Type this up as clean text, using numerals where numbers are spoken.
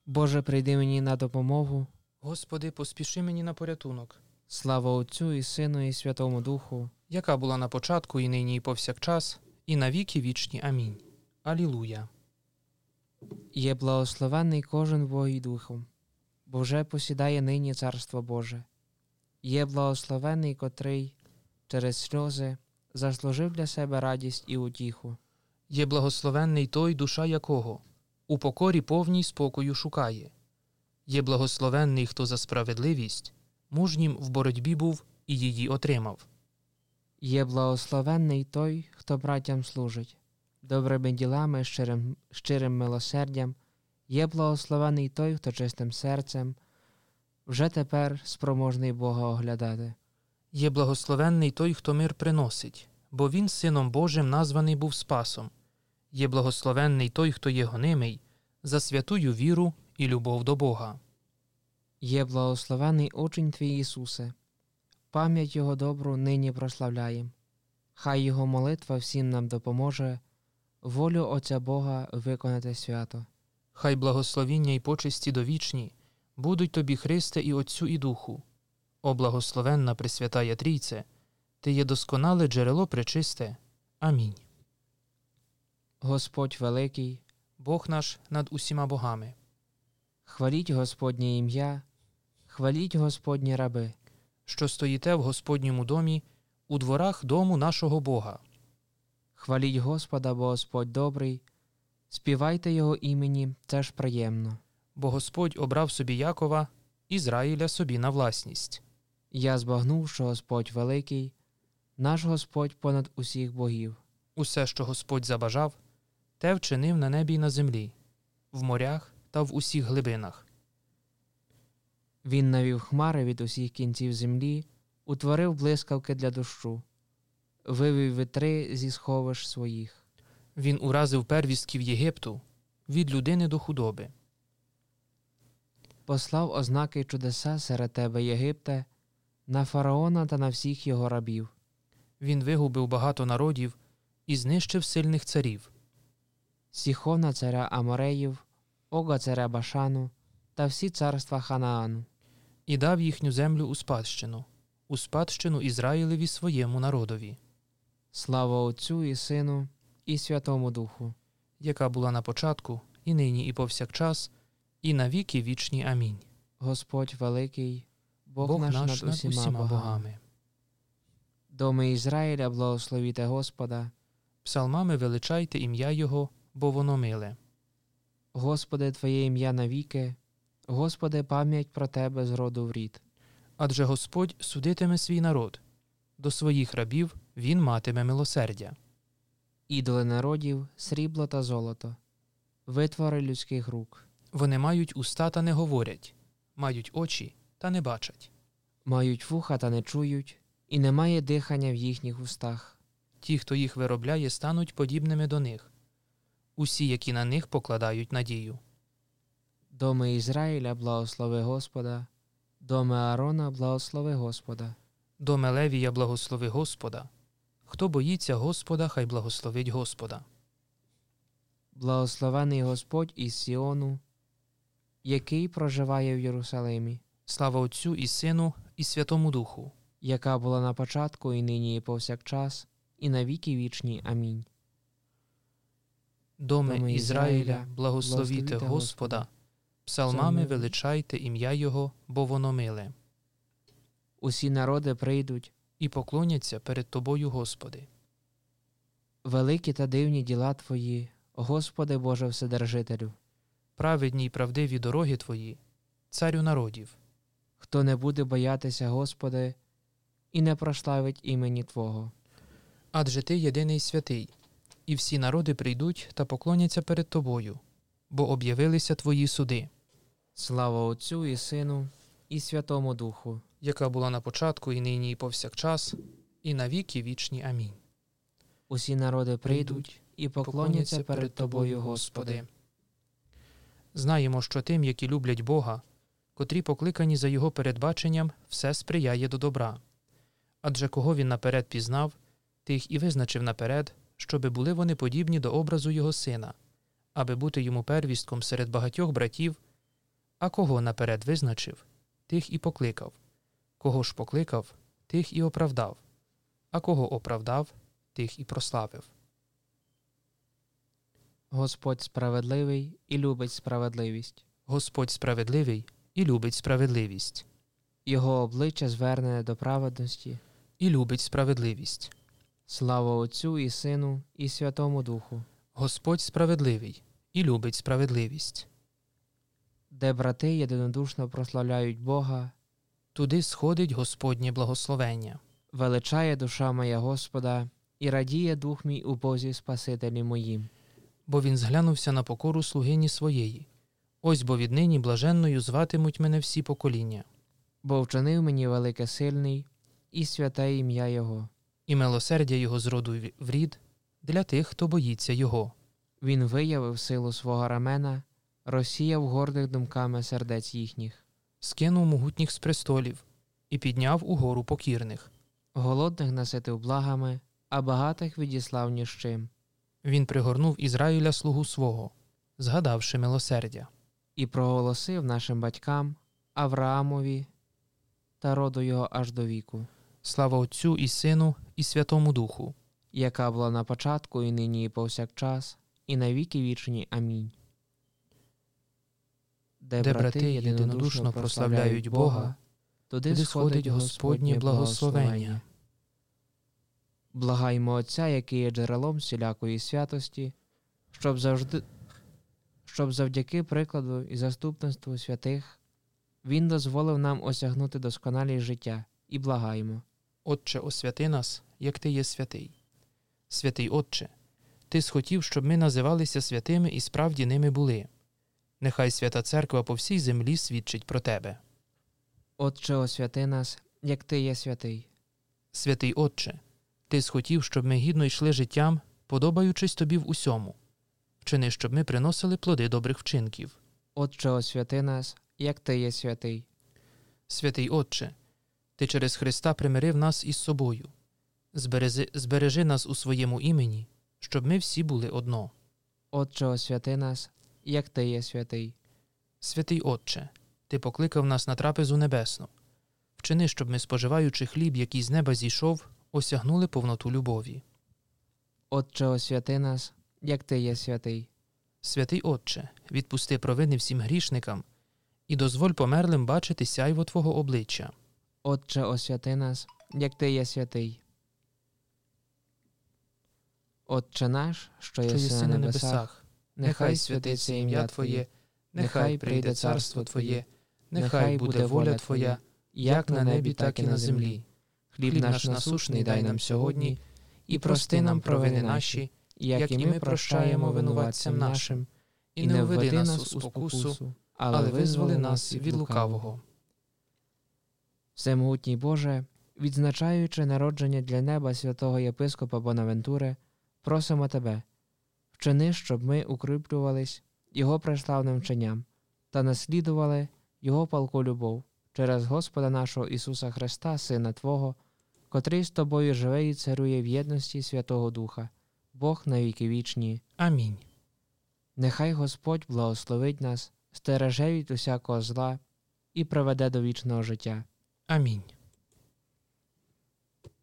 Боже, прийди мені на допомогу. Господи, поспіши мені на порятунок. Слава Отцю і Сину і Святому Духу, Яка була на початку, і нині, і повсякчас, і на віки вічні. Амінь. Алілуя. є благословенний кожен Богом і Духом, бо вже посідає нині Царство Боже. Є благословенний, котрий через сльози заслужив для себе радість і утіху. Є благословенний той, душа якого у покорі повній спокою шукає. Є благословенний, хто за справедливість мужнім в боротьбі був і її отримав. Є благословенний той, хто братям служить, добрими ділами, щирим милосердям. Є благословенний той, хто чистим серцем, вже тепер спроможний Бога оглядати. Є благословенний той, хто мир приносить, бо він Сином Божим названий був Спасом. Є благословенний той, хто є гонимий, за святую віру і любов до Бога. Є благословений учень Твій Ісусе, пам'ять Його добру нині прославляєм. Хай Його молитва всім нам допоможе волю Отця Бога виконати свято. Хай благословіння й почесті довічні будуть тобі, Христе, і Отцю, і Духу. О благословенна Пресвятая Трійце, Ти є досконале джерело пречисте. Амінь. Господь великий, Бог наш над усіма богами. хваліть Господнє ім'я, хваліть Господні раби. Що стоїте в Господньому домі, у дворах дому нашого Бога. Хваліть Господа, бо Господь добрий, співайте Його імені, це ж приємно. Бо Господь обрав собі Якова, Ізраїля собі на власність. Я збагнув, що Господь великий, наш Господь понад усіх богів. Усе, що Господь забажав, те вчинив на небі й на землі, в морях та в усіх глибинах. Він навів хмари від усіх кінців землі, утворив блискавки для дощу, вивів вітри зі сховищ своїх. Він уразив первістків Єгипту від людини до худоби. Послав ознаки й чудеса серед тебе, Єгипте, на фараона та на всіх його рабів. Він вигубив багато народів і знищив сильних царів. Сіхона царя Амореїв, Ога царя Башану та всі царства Ханаану. І дав їхню землю у спадщину Ізраїлеві своєму народові. Слава Отцю і Сину і Святому Духу, Яка була на початку, і нині, і повсякчас, і на віки вічні. Амінь. Господь великий, Бог наш над усіма богами. Доми Ізраїля, благословіте Господа. Псалмами величайте ім'я Його, бо воно миле. Господи, Твоє ім'я навіки, Господи, пам'ять про Тебе з роду в рід. Адже Господь судитиме свій народ, до своїх рабів Він матиме милосердя. Ідоли народів, срібло та золото, витвори людських рук. Вони мають уста та не говорять, мають очі та не бачать. Мають вуха та не чують, і немає дихання в їхніх устах. Ті, хто їх виробляє, стануть подібними до них. Усі, які на них покладають надію. Доми Ізраїля, благослови Господа, доми Аарона, благослови Господа. Доме Левія, благослови Господа. Хто боїться Господа, хай благословить Господа. Благословений Господь із Сіону, який проживає в Єрусалимі, Слава Отцю і Сину і Святому Духу. яка була на початку, і нині, і повсякчас, і на віки вічні. Амінь. Доме Ізраїля, благословіте Господа. Псалмами величайте ім'я Його, бо воно миле. Усі народи прийдуть, І поклоняться перед Тобою, Господи. великі та дивні діла Твої, Господи Боже Вседержителю. Праведні й правдиві дороги Твої, Царю народів. Хто не буде боятися Господи і не прославить імені Твого. Адже Ти єдиний святий, і всі народи прийдуть та поклоняться перед Тобою, бо об'явилися Твої суди. Слава Отцю і Сину і Святому Духу, Яка була на початку, і нині, і повсякчас, і на віки вічні. Амінь. усі народи прийдуть і поклоняться перед Тобою, Господи. Знаємо, що тим, які люблять Бога, котрі покликані за Його передбаченням, все сприяє до добра. Адже кого Він наперед пізнав, тих і визначив наперед, щоби були вони подібні до образу Його Сина, аби бути Йому первістком серед багатьох братів, А кого наперед визначив, тих і покликав. Кого ж покликав, тих і оправдав. А кого оправдав, тих і прославив. Господь справедливий і любить справедливість. Господь справедливий і любить справедливість. Його обличчя звернене до праведності. І любить справедливість. Слава Отцю і Сину і Святому Духу. Господь справедливий і любить справедливість. Де брати єдинодушно прославляють Бога, Туди сходить Господнє благословення. величає душа моя Господа, і радіє дух мій у Бозі Спасителі моїм. Бо він зглянувся на покору слугині своєї. Ось бо віднині блаженною зватимуть мене всі покоління. Бо вчинив мені велике сильний, і святе ім'я Його. І милосердя його з роду в рід для тих, хто боїться його. Він виявив силу свого рамена, розсіяв гордих думками сердець їхніх. Скинув могутніх з престолів і підняв угору покірних. Голодних наситив благами, а багатих відіслав ні з чим. Він пригорнув Ізраїля слугу свого, згадавши милосердя. І проголосив нашим батькам, Авраамові та роду його аж до віку, Слава Отцю і Сину і Святому Духу. яка була на початку, і нині, і повсякчас, і на віки вічні. Амінь. Де брати єдинодушно прославляють Бога, туди сходить Господнє благословення. Благаймо Отця, який є джерелом всілякої святості, щоб завдяки прикладу і заступництву святих Він дозволив нам осягнути досконалість життя, і благаймо. Отче, освяти нас, як Ти є святий. Святий Отче, Ти схотів, щоб ми називалися святими і справді ними були. Нехай Свята Церква по всій землі свідчить про Тебе. Отче, освяти нас, як Ти є святий. Святий Отче, Ти схотів, щоб ми гідно йшли життям, подобаючись Тобі в усьому. Вчини, щоб ми приносили плоди добрих вчинків. Отче, освяти нас, як Ти є святий. Святий Отче, Ти через Христа примирив нас із собою. Збережи нас у своєму імені, щоб ми всі були одно. Отче, освяти нас, як Ти є святий. Святий Отче, Ти покликав нас на трапезу небесну. Вчини, щоб ми, споживаючи хліб, який з неба зійшов, осягнули повноту любові. Отче, освяти нас, як Ти є святий. Святий Отче, відпусти провини всім грішникам і дозволь померлим бачити сяйво Твого обличчя. Отче, освяти нас, як Ти є святий. Отче наш, що єси на небесах, нехай святиться ім'я Твоє, нехай прийде царство Твоє, нехай буде воля Твоя, як на небі, так і на землі. Хліб наш насущний дай нам сьогодні, і прости нам провини наші, як і ми прощаємо винуватцям нашим. І не введи нас у спокусу, але визволи нас від лукавого. Всемогутній Боже, відзначаючи народження для неба святого єпископа Бонавентури, просимо Тебе, вчини, щоб ми укріплювались Його преславним вченням та наслідували Його палку любов через Господа нашого Ісуса Христа, Сина Твого, котрий з Тобою живе і царує в єдності Святого Духа, Бог на віки вічні. Амінь. Нехай Господь благословить нас, стереже від усякого зла і приведе до вічного життя. Амінь.